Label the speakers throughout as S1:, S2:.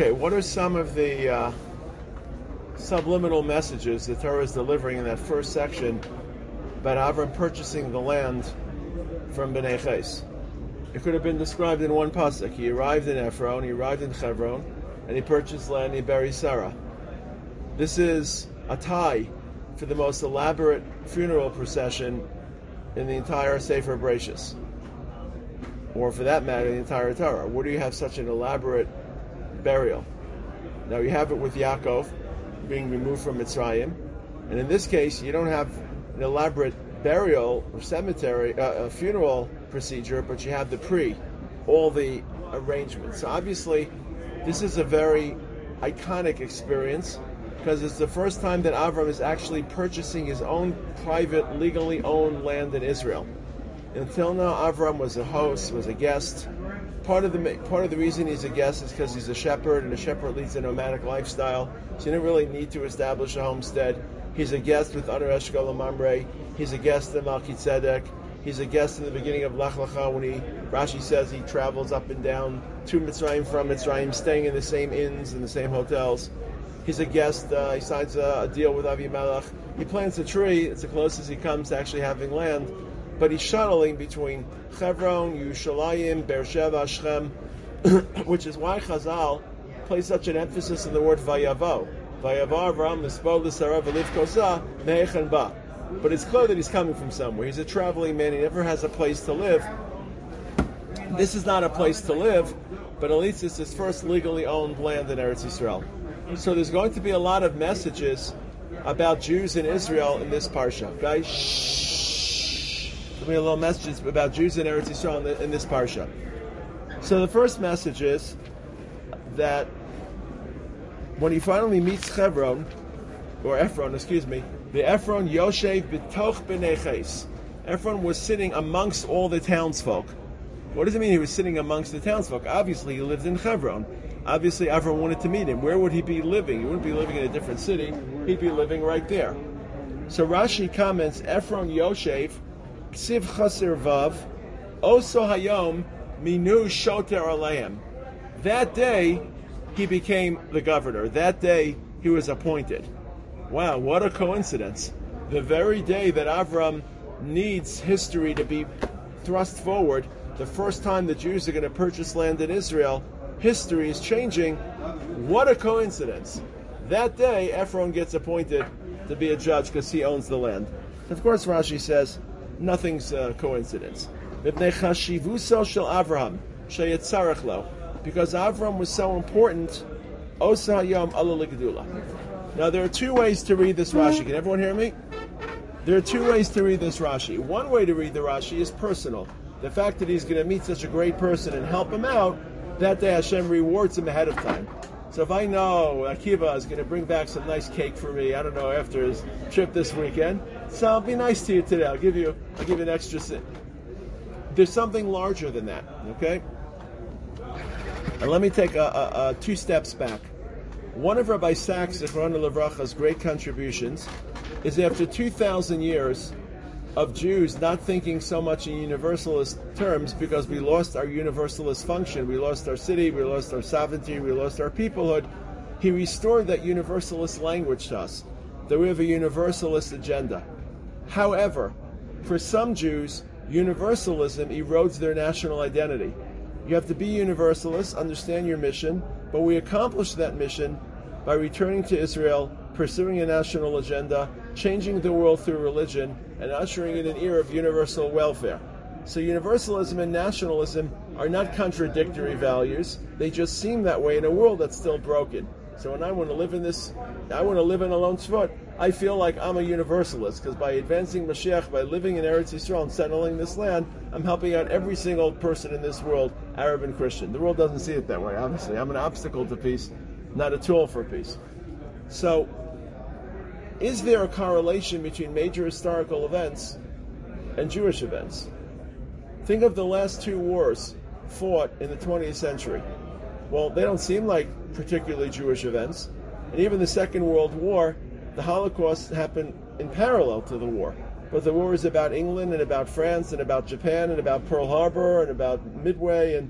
S1: Okay, what are some of the subliminal messages the Torah is delivering in that first section about Avram purchasing the land from Bnei Ches? It could have been described in one pasuk. He arrived in Ephron, he arrived in Hebron, and he purchased land, he buried Sarah. This is a tie for the most elaborate funeral procession in the entire Sefer Bereshis, or for that matter, the entire Torah. Where do you have such an elaborate burial? Now you have it with Yaakov being removed from Mitzrayim, and in this case, you don't have an elaborate burial or cemetery, a funeral procedure, but you have all the arrangements. So obviously, this is a very iconic experience because it's the first time that Avram is actually purchasing his own private, legally owned land in Israel. Until now, Avram was a host, was a guest. Part of the reason he's a guest is because he's a shepherd, and a shepherd leads a nomadic lifestyle, so you don't really need to establish a homestead. He's a guest with Anar Eshkol and Mamre. He's a guest in Melchizedek. He's a guest in the beginning of Lech Lecha when Rashi says he travels up and down to Mitzrayim from Mitzrayim, staying in the same inns and the same hotels. He's a guest. He signs a deal with Avimelech. He plants a tree. It's the closest he comes to actually having land. But he's shuttling between Hebron, Yerushalayim, Beersheba, Shechem, which is why Chazal place such an emphasis on the word Vayavo. Vayavo Avram Lispo L'Sarah V'Liv Kosa Me'echen Ba. But it's clear that he's coming from somewhere. He's a traveling man. He never has a place to live. This is not a place to live, but at least it's his first legally owned land in Eretz Yisrael. So there's going to be a lot of messages about Jews in Israel in this parsha. Guys, shh. There'll be a little messages about Jews in Eretz Yisrael in this parsha. So the first message is that when he finally meets Ephron, the Ephron Yoshev b'toch b'nei Ches. Ephron was sitting amongst all the townsfolk. What does it mean he was sitting amongst the townsfolk? Obviously, he lived in Hebron. Obviously, Avram wanted to meet him. Where would he be living? He wouldn't be living in a different city. He'd be living right there. So Rashi comments, Ephron Yoshev, Ksiv Chaser Vav, Oso Hayom, Minu Shoter Aleim. That day, he became the governor. That day, he was appointed. Wow, what a coincidence. The very day that Avram needs history to be thrust forward, the first time the Jews are going to purchase land in Israel, history is changing. What a coincidence. That day, Ephron gets appointed to be a judge because he owns the land. Of course, Rashi says, nothing's a coincidence. Because Avram was so important, now there are two ways to read this Rashi. Can everyone hear me? There are two ways to read this Rashi. One way to read the Rashi is personal. The fact that he's going to meet such a great person and help him out, that day Hashem rewards him ahead of time. So if I know Akiva is going to bring back some nice cake for me, I don't know, after his trip this weekend, so I'll be nice to you today. I'll give you an extra sit. There's something larger than that, okay? And let me take two steps back. One of Rabbi Sachs, Zichrono Livracha's great contributions is after 2,000 years of Jews not thinking so much in universalist terms because we lost our universalist function, we lost our city, we lost our sovereignty, we lost our peoplehood, he restored that universalist language to us, that we have a universalist agenda. However, for some Jews, universalism erodes their national identity. You have to be universalist, understand your mission, but we accomplish that mission by returning to Israel, pursuing a national agenda, changing the world through religion, and ushering in an era of universal welfare. So universalism and nationalism are not contradictory values. They just seem that way in a world that's still broken. So when I want to live in Alon Tzvot, I feel like I'm a universalist, because by advancing Mashiach, by living in Eretz Yisrael and settling this land, I'm helping out every single person in this world, Arab and Christian. The world doesn't see it that way, obviously. I'm an obstacle to peace, not a tool for peace. So, is there a correlation between major historical events and Jewish events? Think of the last two wars fought in the 20th century. Well, they don't seem like particularly Jewish events. And even the Second World War, the Holocaust happened in parallel to the war. But the war is about England and about France and about Japan and about Pearl Harbor and about Midway. And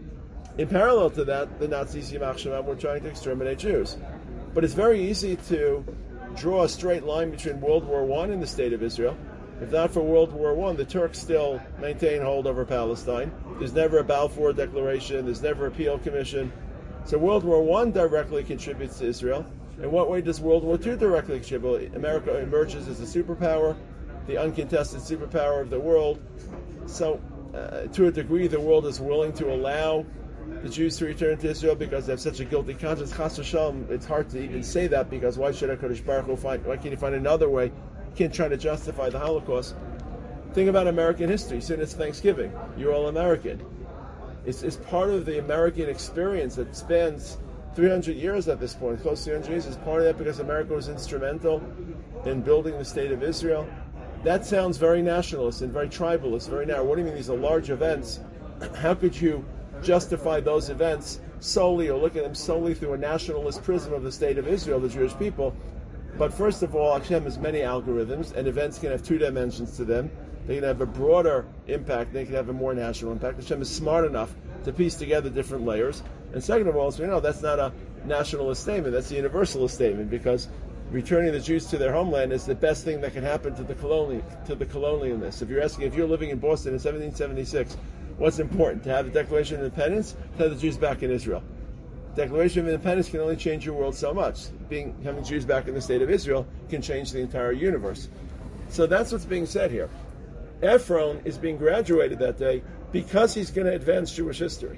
S1: In parallel to that, the Nazis, Yimach Shemam, were trying to exterminate Jews. But it's very easy to draw a straight line between World War I and the State of Israel. If not for World War I, the Turks still maintain hold over Palestine. There's never a Balfour Declaration. There's never a Peel Commission. So World War I directly contributes to Israel. In what way does World War II directly contribute? America emerges as a superpower, the uncontested superpower of the world. So, to a degree, the world is willing to allow the Jews to return to Israel because they have such a guilty conscience. Chas v'shalom, it's hard to even say that because why should HaKadosh Baruch Hu why can't he find another way? You can't try to justify the Holocaust. Think about American history. Soon it's Thanksgiving. You're all American. It's part of the American experience that spans 300 years at this point, close to 300 years. It's part of that because America was instrumental in building the State of Israel. That sounds very nationalist and very tribalist, very narrow. What do you mean these are large events? How could you justify those events solely or look at them solely through a nationalist prism of the State of Israel, the Jewish people? But first of all, Hashem has many algorithms, and events can have two dimensions to them. They can have a broader impact, they can have a more national impact. Hashem is smart enough to piece together different layers. And second of all, as we know, that's not a nationalist statement, that's a universalist statement, because returning the Jews to their homeland is the best thing that can happen to the colonialness. If you're asking, if you're living in Boston in 1776, what's important? To have the Declaration of Independence, to have the Jews back in Israel. Declaration of Independence can only change your world so much. Having Jews back in the State of Israel can change the entire universe. So that's what's being said here. Ephron is being graduated that day because he's going to advance Jewish history.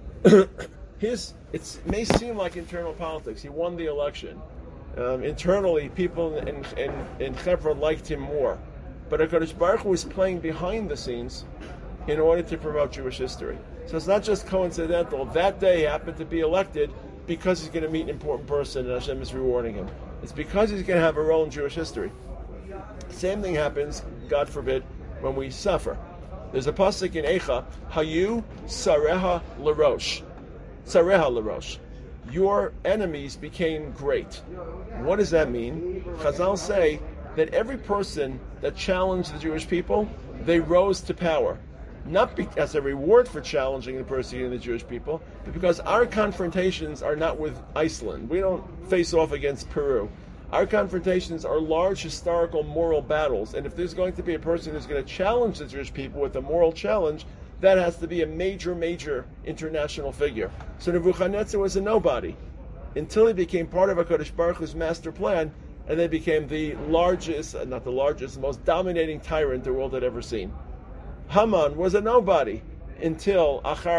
S1: It may seem like internal politics. He won the election. Internally, people in Hebron liked him more. But HaKadosh Baruch Hu was playing behind the scenes in order to promote Jewish history. So it's not just coincidental. That day he happened to be elected because he's going to meet an important person and Hashem is rewarding him. It's because he's going to have a role in Jewish history. Same thing happens, God forbid, when we suffer. There's a pasuk in Eicha, Hayu Sareha Larosh. Sareha Larosh. Your enemies became great. What does that mean? Chazal say that every person that challenged the Jewish people, they rose to power. Not as a reward for challenging and persecuting the Jewish people, but because our confrontations are not with Iceland. We don't face off against Peru. Our confrontations are large historical moral battles, and if there's going to be a person who's going to challenge the Jewish people with a moral challenge, that has to be a major, major international figure. So Nebuchadnezzar was a nobody until he became part of HaKadosh Baruch Hu's master plan, and they became the largest, not the largest, the most dominating tyrant the world had ever seen. Haman was a nobody until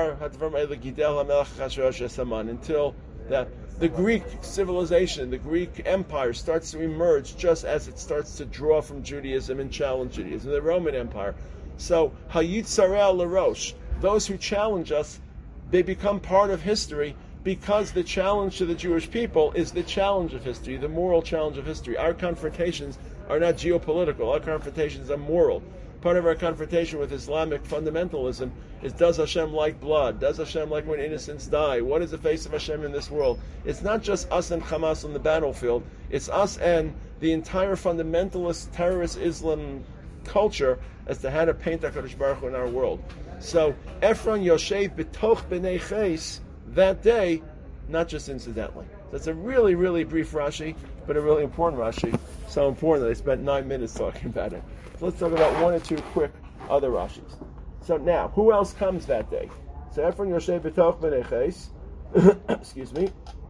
S1: until the Greek civilization, the Greek Empire starts to emerge just as it starts to draw from Judaism and challenge Judaism, the Roman Empire. So, Hayitzarel Larosh, those who challenge us, they become part of history because the challenge to the Jewish people is the challenge of history, the moral challenge of history. Our confrontations are not geopolitical, our confrontations are moral. Part of our confrontation with Islamic fundamentalism is, does Hashem like blood? Does Hashem like when innocents die? What is the face of Hashem in this world? It's not just us and Hamas on the battlefield. It's us and the entire fundamentalist terrorist Islam culture as to how to paint HaKadosh Baruch Hu in our world. So Ephron Yoshev B'toch B'nei Ches that day, not just incidentally. That's a really, really brief Rashi, but a really important Rashi. So important that I spent 9 minutes talking about it. So let's talk about one or two quick other Rashis. So now, who else comes that day? So Ephron Yoshev B'toch B'nei Ches, excuse me,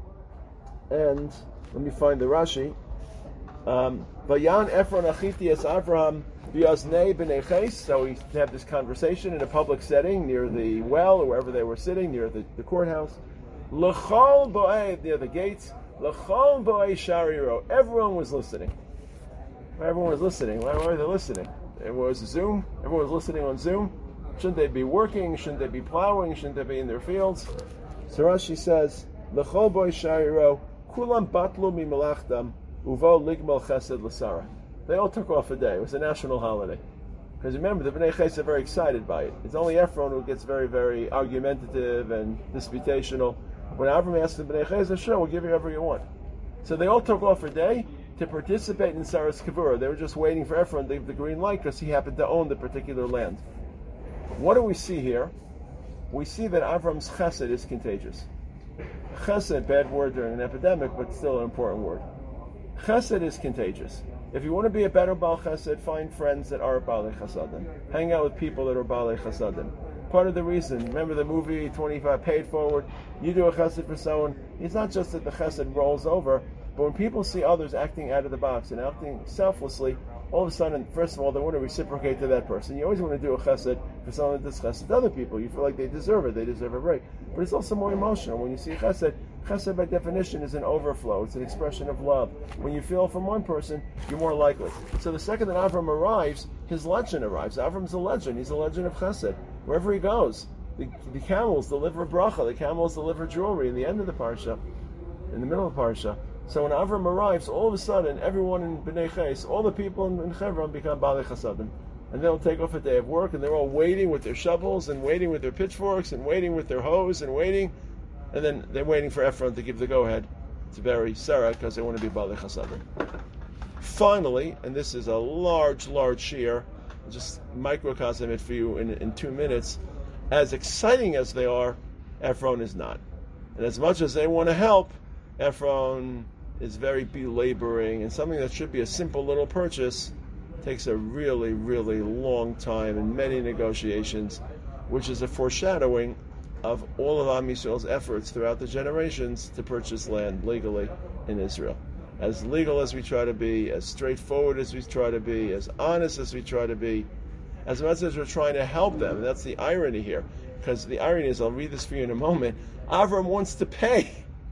S1: and let me find the Rashi. Vayan Ephron Achiti es Avraham V'yaznei B'nei Ches. So we have this conversation in a public setting near the well or wherever they were sitting, near the courthouse. L'chol bo'ei, near the gates. L'chol bo'ei shariro. Everyone was listening. Everyone was listening. Why were they listening? It was Zoom. Everyone was listening on Zoom. Shouldn't they be working? Shouldn't they be plowing? Shouldn't they be in their fields? So Rashi says, L'chol bo'ei shariro, kulam batlu mi melachtam, uvo ligmal chesed l'sara. They all took off a day. It was a national holiday. Because remember, the Bnei Ches are very excited by it. It's only Ephron who gets very, very argumentative and disputational. When Avram asked the Bnei Ches, sure, we'll give you whatever you want. So they all took off a day to participate in Saras Kavura. They were just waiting for Ephron to give the green light because he happened to own the particular land. What do we see here? we see that Avram's chesed is contagious. Chesed, bad word during an epidemic, but still an important word. Chesed is contagious. If you want to be a better Baal Chesed, find friends that are Baalei Chasadim. Hang out with people that are Baalei Chasadim. Part of the reason, remember the movie 25 Paid Forward, you do a chesed for someone, it's not just that the chesed rolls over, but when people see others acting out of the box and acting selflessly, all of a sudden, first of all, they want to reciprocate to that person. You always want to do a chesed for someone that does chesed to other people. You feel like they deserve it, they deserve a break. But it's also more emotional. When you see chesed, chesed by definition is an overflow. It's an expression of love. When you feel from one person, you're more likely. So the second that Avram arrives, his legend arrives. Avram's a legend. He's a legend of chesed. Wherever he goes, the camels deliver bracha, the camels deliver jewelry in the end of the parsha, in the middle of the parsha. So when Avram arrives, all of a sudden, everyone in Bnei Ches, all the people in Hebron become Baalei Chasadim. And they'll take off a day of work, and they're all waiting with their shovels, and waiting with their pitchforks, and waiting with their hoes, and waiting. And then they're waiting for Ephron to give the go-ahead to bury Sarah, because they want to be Baalei Chasadim. Finally, and this is a large shear, just microcosm it for you in 2 minutes, as exciting as they are, Ephron is not. And as much as they want to help, Ephron is very belaboring, and something that should be a simple little purchase takes a really, really long time and many negotiations, which is a foreshadowing of all of Am Yisrael's efforts throughout the generations to purchase land legally in Israel. As legal as we try to be, as straightforward as we try to be, as honest as we try to be, as much as we're trying to help them. And that's the irony here. Because the irony is, I'll read this for you in a moment, Avram wants to pay.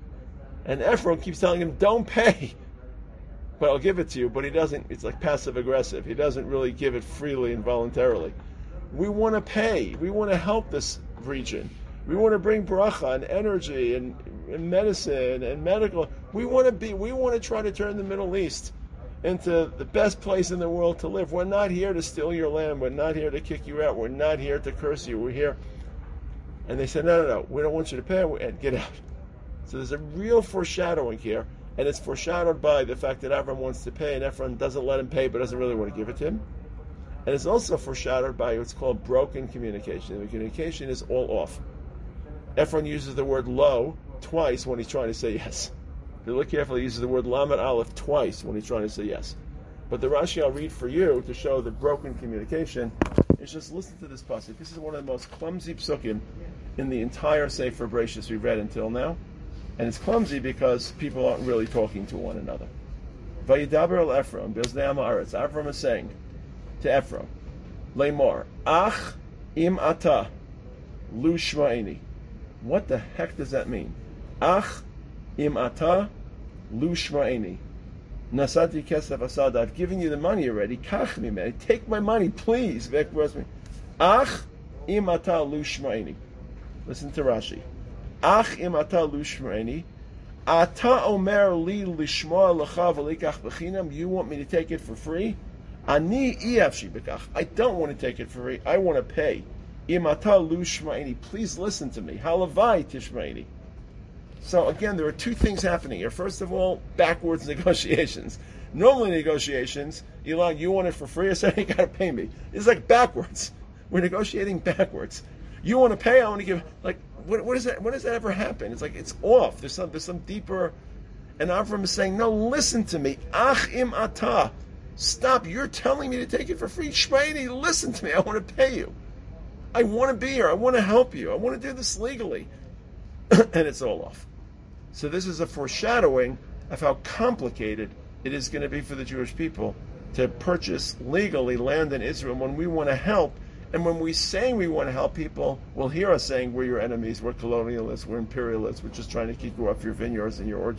S1: And Ephron keeps telling him, don't pay. But I'll give it to you. But he doesn't, it's like passive aggressive. He doesn't really give it freely and voluntarily. We want to pay. We want to help this region. We want to bring bracha and energy and medicine and medical. We want to try to turn the Middle East into the best place in the world to live. We're not here to steal your land. We're not here to kick you out. We're not here to curse you. We're here. And they said, no, we don't want you to pay, and get out. So there's a real foreshadowing here, and it's foreshadowed by the fact that Avram wants to pay, and Ephron doesn't let him pay, but doesn't really want to give it to him. And it's also foreshadowed by what's called broken communication. The communication is all off. Ephron uses the word lo twice when he's trying to say yes. If you look carefully, he uses the word lamed aleph twice when he's trying to say yes. But the Rashi I'll read for you to show the broken communication is just listen to this pasuk. This is one of the most clumsy psukim in the entire Sefer Bereshis we've read until now. And it's clumsy because people aren't really talking to one another. Vayidaber el Ephron, Biznei Haaretz. Avram is saying to Ephron, Lemor, Ach im ata lu shma'eni. What the heck does that mean? Ach im ata lu shma'eni. Nasati kesef asad. I've given you the money already. Kach mimeni. Take my money, please. Ach im ata lu shma'eni. Listen to Rashi. Ach im ata lu shma'eni. Ata omer li lishma lecha v'likach b'chinam. You want me to take it for free? Ani iyavshi b'kach. I don't want to take it for free. I want to pay. Im ata lu shma'eni. Please listen to me. Halavai tishma'eni. So again, there are two things happening here. First of all, backwards negotiations. Normally negotiations, Elon, you want it for free? I said, you got to pay me. It's like backwards. We're negotiating backwards. You want to pay? I want to give. Like, what is that? When does that ever happen? It's like it's off. There's some deeper. And Avram is saying, no, listen to me. Ach im ata. Stop. You're telling me to take it for free. Shmeini, listen to me. I want to pay you. I want to be here. I want to help you. I want to do this legally. And it's all off. So this is a foreshadowing of how complicated it is going to be for the Jewish people to purchase legally land in Israel when we want to help. And when we say we want to help, people will hear us saying we're your enemies, we're colonialists, we're imperialists, we're just trying to keep you off your vineyards and your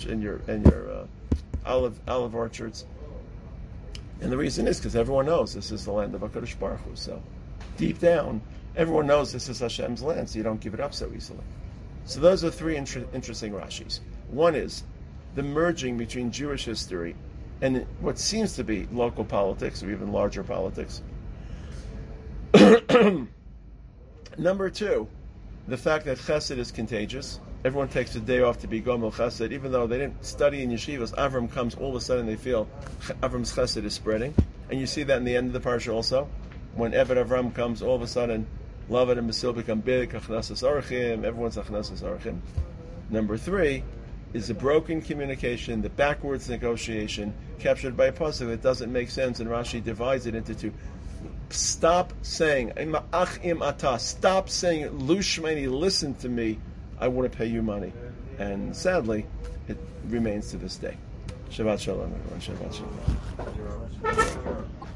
S1: olive orchards. And the reason is because everyone knows this is the land of HaKadosh Baruch Hu. So deep down, everyone knows this is Hashem's land, so you don't give it up so easily. So those are three interesting Rashis. One is the merging between Jewish history and what seems to be local politics, or even larger politics. Number two, the fact that Chesed is contagious. Everyone takes a day off to be Gomel Chesed, even though they didn't study in yeshivas. Avram comes, all of a sudden they feel Avram's Chesed is spreading. And you see that in the end of the parsha also. When Eved Avram comes, all of a sudden Lavan and Basil become big, achnasas arachim, everyone's achnasas arachim. Number 3 is a broken communication, the backwards negotiation, captured by a pasuk that doesn't make sense, and Rashi divides it into 2. Stop saying, stop saying, Lushmani, listen to me, I want to pay you money. And sadly, it remains to this day. Shabbat Shalom, everyone. Shabbat Shalom.